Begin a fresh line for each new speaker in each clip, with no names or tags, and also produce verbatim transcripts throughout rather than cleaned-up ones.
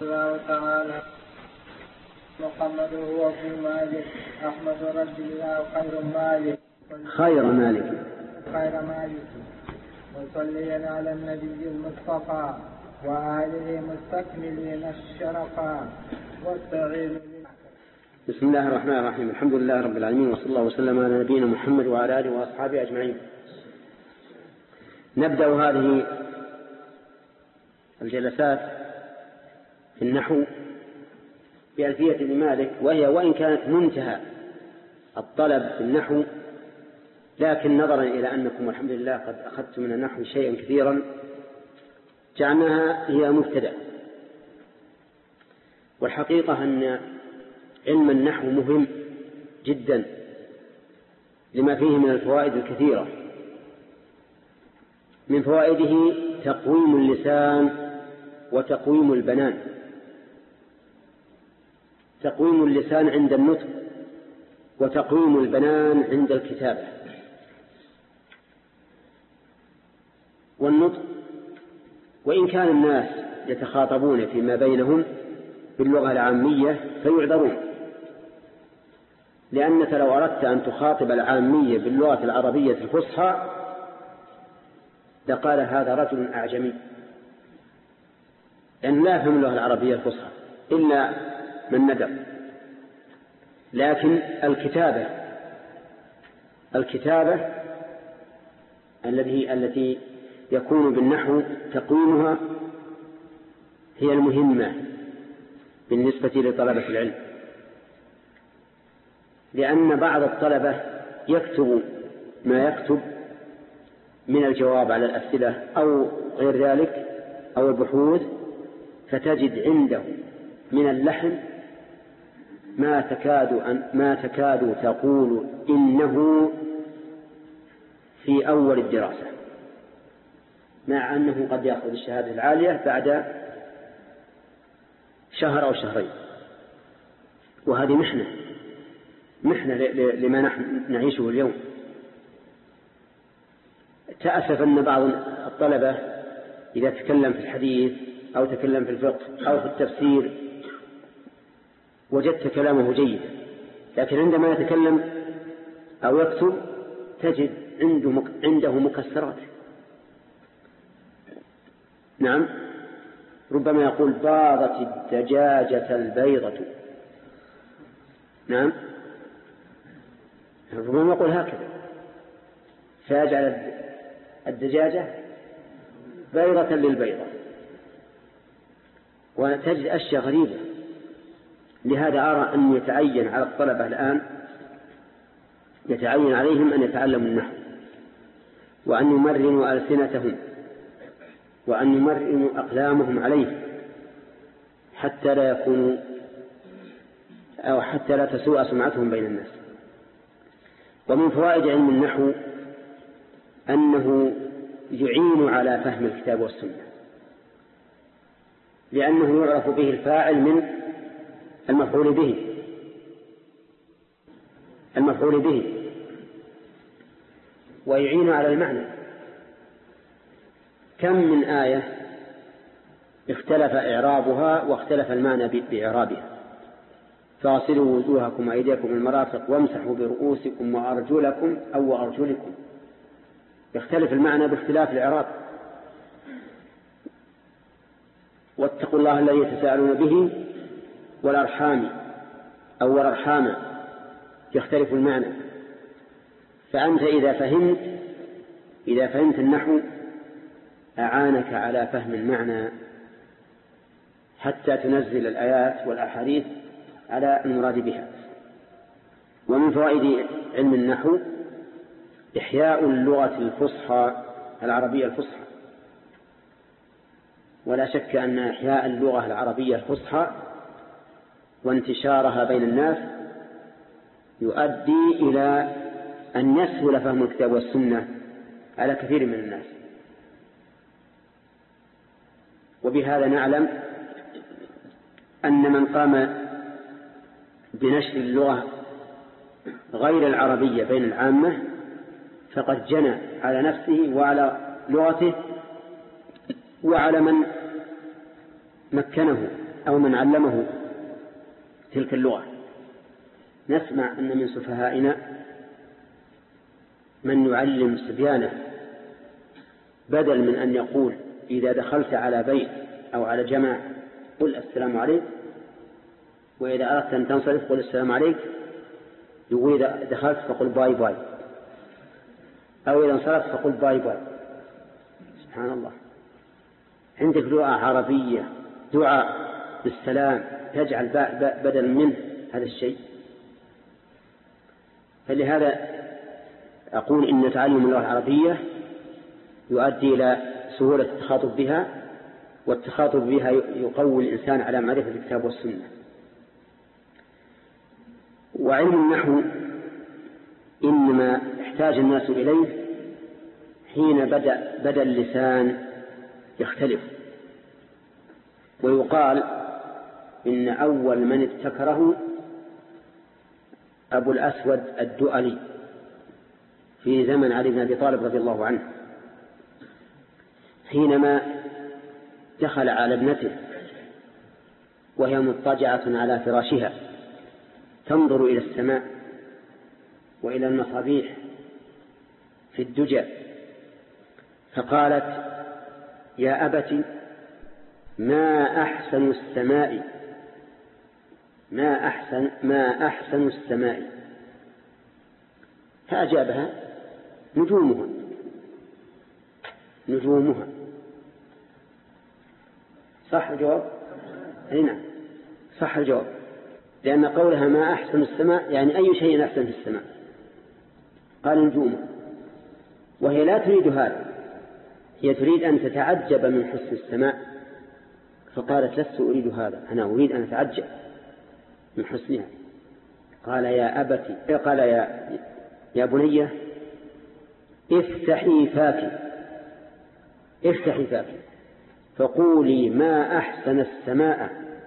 الله تعالى محمد هو ابن مالك أحمد رب الله خير مالك
خير مالك
خير مالك وصليا على النبي المصطفى وآله مستكملين الشرفا واستعين.
بسم الله الرحمن الرحيم. الحمد لله رب العالمين، وصلى الله وسلم على نبينا محمد وعلى آله وأصحابه أجمعين. نبدأ هذه الجلسات في النحو بألفية ابن مالك، وهي وإن كانت منتهى الطلب في النحو، لكن نظرا إلى أنكم والحمد لله قد أخذتم من النحو شيئا كثيرا جعلناها هي مبتدأ. والحقيقة أن علم النحو مهم جدا لما فيه من الفوائد الكثيرة. من فوائده تقويم اللسان وتقويم البنان. تقويم اللسان عند النطق وتقويم البنان عند الكتابة. والنطق وإن كان الناس يتخاطبون فيما بينهم باللغة العامية فيعذرون، لأنك لو أردت أن تخاطب العامية باللغة العربية الفصحى لقال هذا رجل أعجمي، لأن لا يفهم اللغة العربية الفصحى إلا من ندر. لكن الكتابة الكتابة التي التي يكون بالنحو تقويمها هي المهمة بالنسبة لطلبة العلم، لأن بعض الطلبة يكتب ما يكتب من الجواب على الأسئلة أو غير ذلك أو البحوث، فتجد عنده من اللحن ما تكاد أن ما تكاد تقول إنه في أول الدراسة، مع أنه قد يأخذ الشهادة العالية بعد شهر أو شهرين. وهذه محنة محنة لما نحن نعيشه اليوم. تأسف أن بعض الطلبة إذا تكلم في الحديث أو تكلم في الفقه أو في التفسير وجدت كلامه جيد، لكن عندما يتكلم أو يكتب تجد عنده عنده مكسرات. نعم، ربما يقول باضت الدجاجة البيضة. نعم، ربما يقول هكذا فيجعل الدجاجة بيضة للبيضة، وتجد أشياء غريبة. لهذا أرى أن يتعين على الطلبة الآن يتعين عليهم أن يتعلموا النحو، وأن يمرنوا ألسنتهم، وأن يمرنوا أقلامهم عليه، حتى لا يكونوا أو حتى لا تسوء سمعتهم بين الناس. ومن فوائد علم النحو أنه يعين على فهم الكتاب والسنة، لأنه يعرف به الفاعل من المفعول به المفعول به ويعين على المعنى. كم من آية اختلف إعرابها واختلف المعنى بإعرابها. فاغسلوا وجوهكم وأيديكم المرافق وامسحوا برؤوسكم وأرجلكم أو أرجلكم، يختلف المعنى باختلاف الإعراب. واتقوا الله الذي تساءلون به والأرحام أو والأرحام، يختلف المعنى. فأنت إذا فهمت إذا فهمت النحو أعانك على فهم المعنى حتى تنزل الآيات والأحاديث على المراد بها. ومن فوائد علم النحو إحياء اللغة الفصحى العربية الفصحى. ولا شك أن إحياء اللغة العربية الفصحى وانتشارها بين الناس يؤدي إلى أن يسهل فهم الكتاب والسنة على كثير من الناس. وبهذا نعلم أن من قام بنشر اللغة غير العربية بين العامة فقد جنى على نفسه وعلى لغته وعلى من مكنه أو من علمه تلك اللغة. نسمع أن من سفهائنا من يعلم صبيانه بدل من أن يقول إذا دخلت على بيت أو على جماعة قل السلام عليك، وإذا أردت أن تنصرف قل السلام عليك، يقول إذا دخلت فقل باي باي، أو إذا انصرفت فقل باي باي. سبحان الله، عندك لغة عربية دعاء بالسلام تجعل بدل منه هذا الشيء. فلهذا أقول إن تعلم اللغة العربية يؤدي إلى سهولة التخاطب بها، والتخاطب بها يقوي الإنسان على معرفة الكتاب والسنة. وعلم النحو إنما احتاج الناس إليه حين بدأ, بدأ اللسان يختلف. ويقال إن أول من ابتكره أبو الأسود الدؤلي في زمن علي بن أبي طالب رضي الله عنه، حينما دخل على ابنته وهي مضطجعة على فراشها تنظر إلى السماء وإلى المصابيح في الدجى، فقالت يا أبت ما أحسن السماء ما أحسن ما أحسن السماء. فأجابها نجومها نجومها صح الجواب؟ هنا صح الجواب، لأن قولها ما أحسن السماء يعني أي شيء أحسن في السماء، قال نجومها، وهي لا تريد هذا، هي تريد أن تتعجب من حسن السماء، فقالت لست أريد هذا، أنا أريد أن أتعجب من حسنها. قال يا أبتي قال يا يا بني افتحي فاك افتحي فاك فقولي ما أحسن السماء،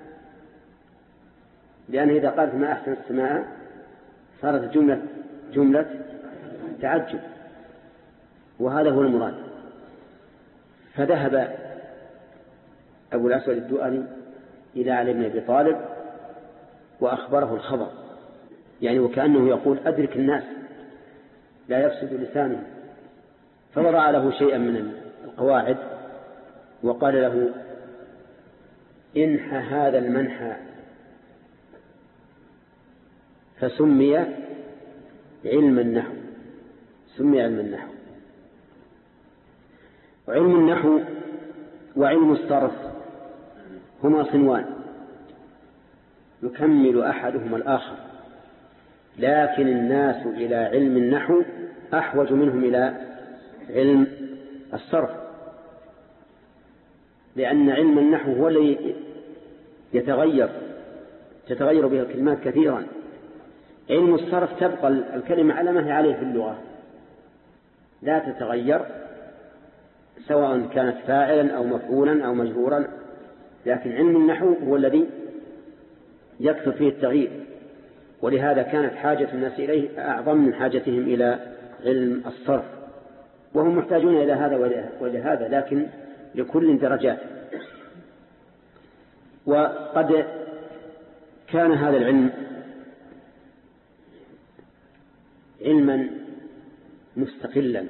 لأن إذا قالت ما أحسن السماء صارت جملة جملة تعجب، وهذا هو المراد. فذهب أبو الأسود الدؤلي إلى علي بن أبي طالب وأخبره الخبر، يعني وكأنه يقول أدرك الناس لا يفسد لسانه، فوضع له شيئا من القواعد وقال له انحى هذا المنحى، فسمي علم النحو سمي علم النحو. وعلم النحو وعلم الصرف هما صنوان يكمل أحدهما الآخر، لكن الناس إلى علم النحو أحوج منهم إلى علم الصرف، لأن علم النحو هو الذي يتغير تتغير به الكلمات كثيرا. علم الصرف تبقى الكلمة على ما هي عليه في اللغة لا تتغير، سواء كانت فاعلا أو مفعولا أو مجرورا، لكن علم النحو هو الذي يكثر فيه التغيير، ولهذا كانت حاجة الناس إليه أعظم من حاجتهم إلى علم الصرف، وهم محتاجون إلى هذا وإلى هذا، لكن لكل درجات. وقد كان هذا العلم علما مستقلا،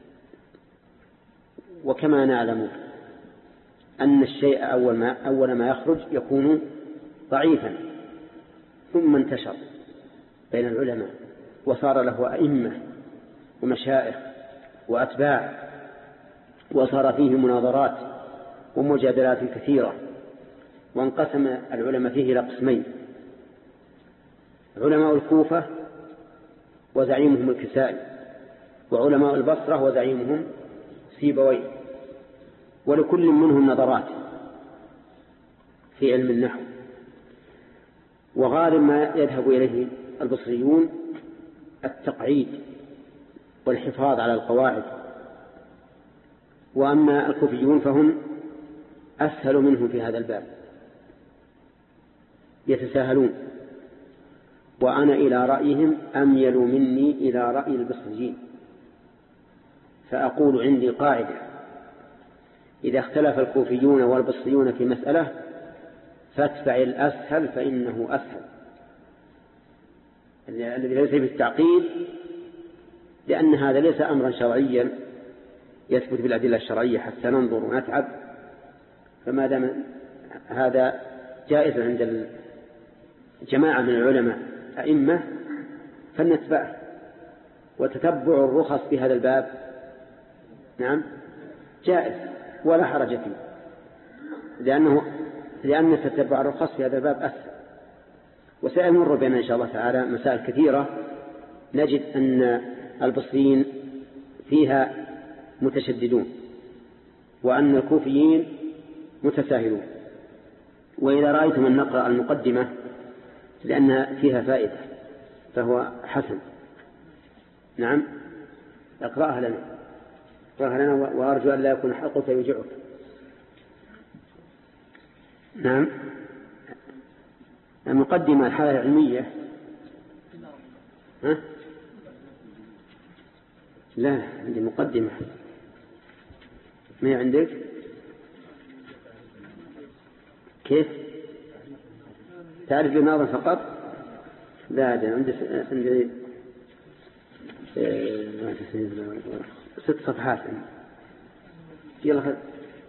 وكما نعلم أن الشيء أول ما, أول ما يخرج يكون ضعيفا، ثم انتشر بين العلماء وصار له أئمة ومشائخ وأتباع، وصار فيه مناظرات ومجادلات كثيرة، وانقسم العلماء فيه إلى قسمين: علماء الكوفة وزعيمهم الكسائي، وعلماء البصرة وزعيمهم سيبويه، ولكل منهم نظرات في علم النحو. وغالب ما يذهب إليه البصريون التقعيد والحفاظ على القواعد، وأما الكوفيون فهم أسهل منهم في هذا الباب، يتساهلون، وأنا إلى رأيهم أميل مني إلى رأي البصريين. فأقول عندي قاعدة: إذا اختلف الكوفيون والبصريون في مسألة فاتبع الأسهل فإنه أسهل، الذي ليس بالتعقيد، لأن هذا ليس أمرا شرعيا يثبت بالأدلة الشرعية حتى ننظر ونتعب، فما دام هذا جائز عند جماعة من العلماء أئمة فلنتبعه. وتتبع الرخص في هذا الباب نعم جائز ولا حرج فيه، لأنه لأن تتبع الرخص في هذا الباب أسهل. وسيمر بنا إن شاء الله تعالى مسائل كثيرة نجد أن البصريين فيها متشددون وأن الكوفيين متساهلون. وإذا رأيتم أن نقرأ المقدمة لأنها فيها فائدة فهو حسن. نعم اقرأها لنا اقرأها لنا وأرجو أن لا يكون حقك يوجعك. نعم المقدمة الحالة العلمية. ها؟ لا عندي مقدمة. ما عندك؟ كيف تعرف لماذا فقط؟ لا عندي عندي ست صفحات. يلا خذ.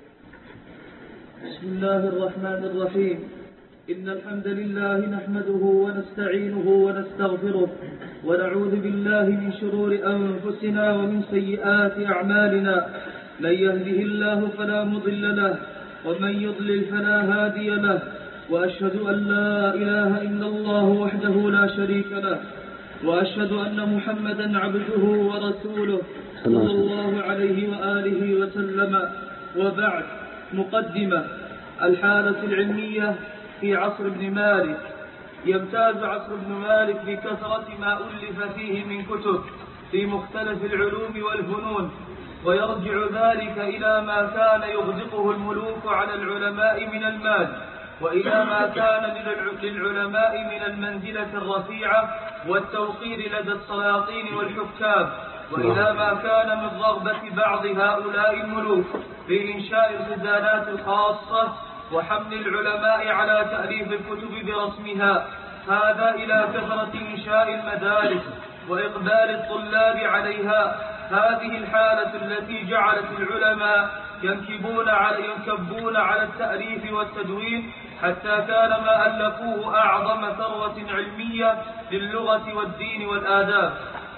بسم الله الرحمن الرحيم. إن الحمد لله نحمده ونستعينه ونستغفره ونعوذ بالله من شرور أنفسنا ومن سيئات أعمالنا. من يهده الله فلا مضل له ومن يضلل فلا هادي له، وأشهد أن لا إله إلا الله وحده لا شريك له، وأشهد أن محمدا عبده ورسوله صلى الله عليه وآله وسلم. وبعد. مقدمة. الحالة العلمية في عصر ابن مالك. يمتاز عصر ابن مالك بكثرة ما ألف فيه من كتب في مختلف العلوم والفنون، ويرجع ذلك إلى ما كان يغدقه الملوك على العلماء من المال، وإلى ما كان للعلماء من المنزلة الرفيعة والتوقير لدى السلاطين والحكام، وإلى ما كان من رغبة بعض هؤلاء الملوك في إنشاء الخزانات الخاصة وحمل العلماء على تأليف الكتب برسمها. هذا إلى كثرة إنشاء المدارس وإقبال الطلاب عليها. هذه الحالة التي جعلت العلماء ينكبون على, ينكبون على التأليف والتدوين، حتى كان ما ألفوه أعظم ثروة علمية للغة والدين والآداب.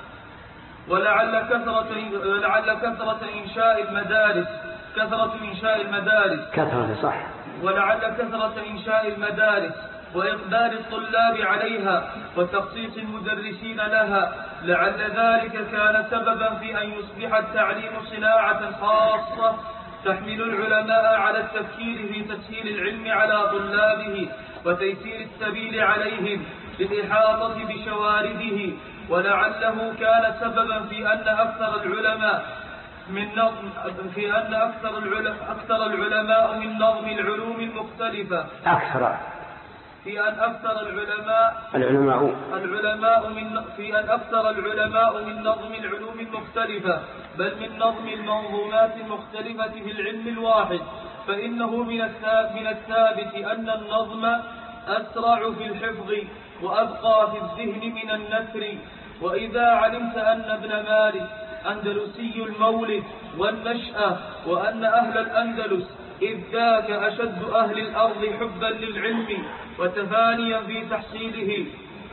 ولعل كثرة, ولعل كثرة إنشاء المدارس كثرة إنشاء المدارس
كثرة صح
ولعل كثرة إنشاء المدارس وإقبال الطلاب عليها وتخصيص المدرسين لها، لعل ذلك كان سببا في أن يصبح التعليم صناعة خاصة تحمل العلماء على التفكير في تسهيل العلم على طلابه وتيسير السبيل عليهم للإحاطة بشوارده. ولعله كان سببا في أن أكثر العلماء من نظم في أن أكثر العلماء أكثر العلماء من نظم العلوم المختلفة
أكثر
في أن أكثر العلماء
العلماء
العلماء من في أن أكثر العلماء من نظم العلوم المختلفة، بل من نظم المنظومات المختلفة في العلم الواحد. فإنه من من الثابت أن النظم أسرع في الحفظ وأبقى في الذهن من النثر. وإذا علمت أن ابن مالك أندلسي المولد والنشأة، وأن أهل الأندلس إذ ذاك أشد أهل الأرض حبا للعلم وتفانيا في تحصيله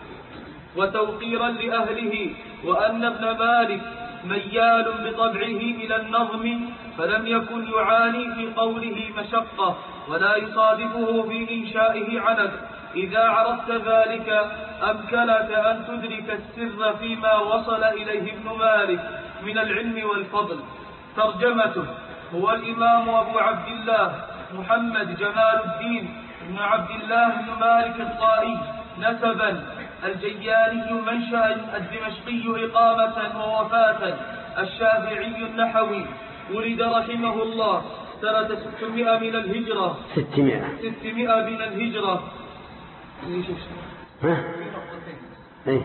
وتوقيرا لأهله، وأن ابن مالك ميال بطبعه إلى النظم، فلم يكن يعاني في قوله مشقة ولا يصادفه في إنشائه عنت. إذا عرفت ذلك أمكنك أن تدرك السر فيما وصل إليه ابن مالك من العلم والفضل. ترجمته: هو الإمام أبو عبد الله محمد جمال الدين بن عبد الله بن مالك الطائي نسبا، الجياني منشأ، الدمشقي إقامة ووفاة، الشافعي النحوي. ولد رحمه الله سنة ستمائة من الهجرة
ستمائة
ستمائة من الهجرة
ها؟ ايه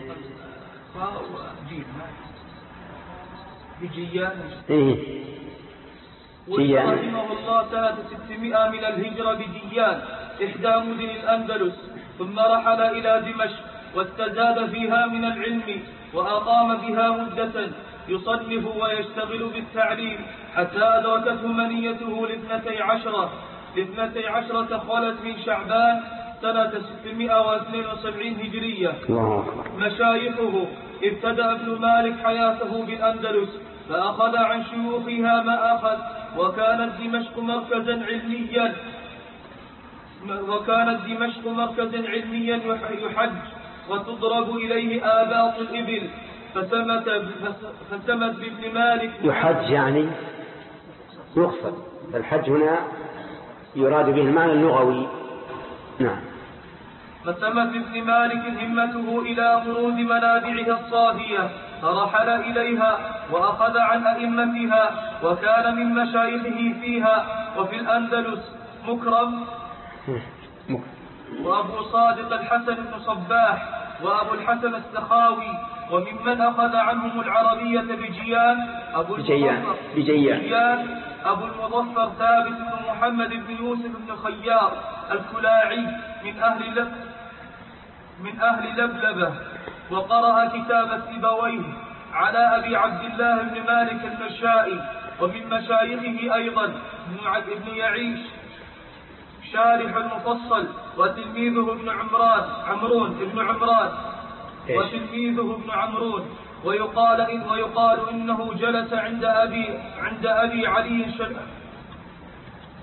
بجيان
ايه
ولد رحمه الله سنة ستمائة من الهجرة بجيان، إحدى مدن الأندلس، ثم رحل إلى دمشق واستزاد فيها من العلم، وأقام بها مدة يصنف ويشتغل بالتعليم، حتى أدركته منيته لاثنتي عشرة لاثنتي عشرة خلت من شعبان سنة ستمائة واثنين وسبعين هجرية. مشايخه: ابتدأ ابن مالك حياته بالأندلس فأخذ عن شيوخها ما أخذ، وكانت دمشق مركزا علميا وكانت دمشق مركزا علميا يحج وتضرب إليه آباط الإبل، فسمت فسمت بابن مالك.
يحج يعني يقصد، الحج هنا يراد به المعنى اللغوي. نعم.
فسمت بابن مالك همته إلى مرود منابعها الصافية، فرحل إليها وأخذ عن أئمتها، وكان من مشايخه فيها وفي الأندلس مكرم وأبو صادق الحسن بن صباح وأبو الحسن السخاوي، وممن أخذ عنهم العربية بجيان أبو
بجيان, بجيان.
بجيان أبو المظفر ثابت بن محمد بن يوسف بن خيار الكلاعي من أهل لب من أهل لبلبة، وقرأ كتاب السيبويه على أبي عبد الله بن مالك المشائي. ومن مشايخه أيضا ابن يعيش شارح المفصل، وتلميذه ابن عمران عمرون ابن عمران وتلميذه ابن عمرون، ويقال إن ويقال إنه جلس عند أبي عند أبي علي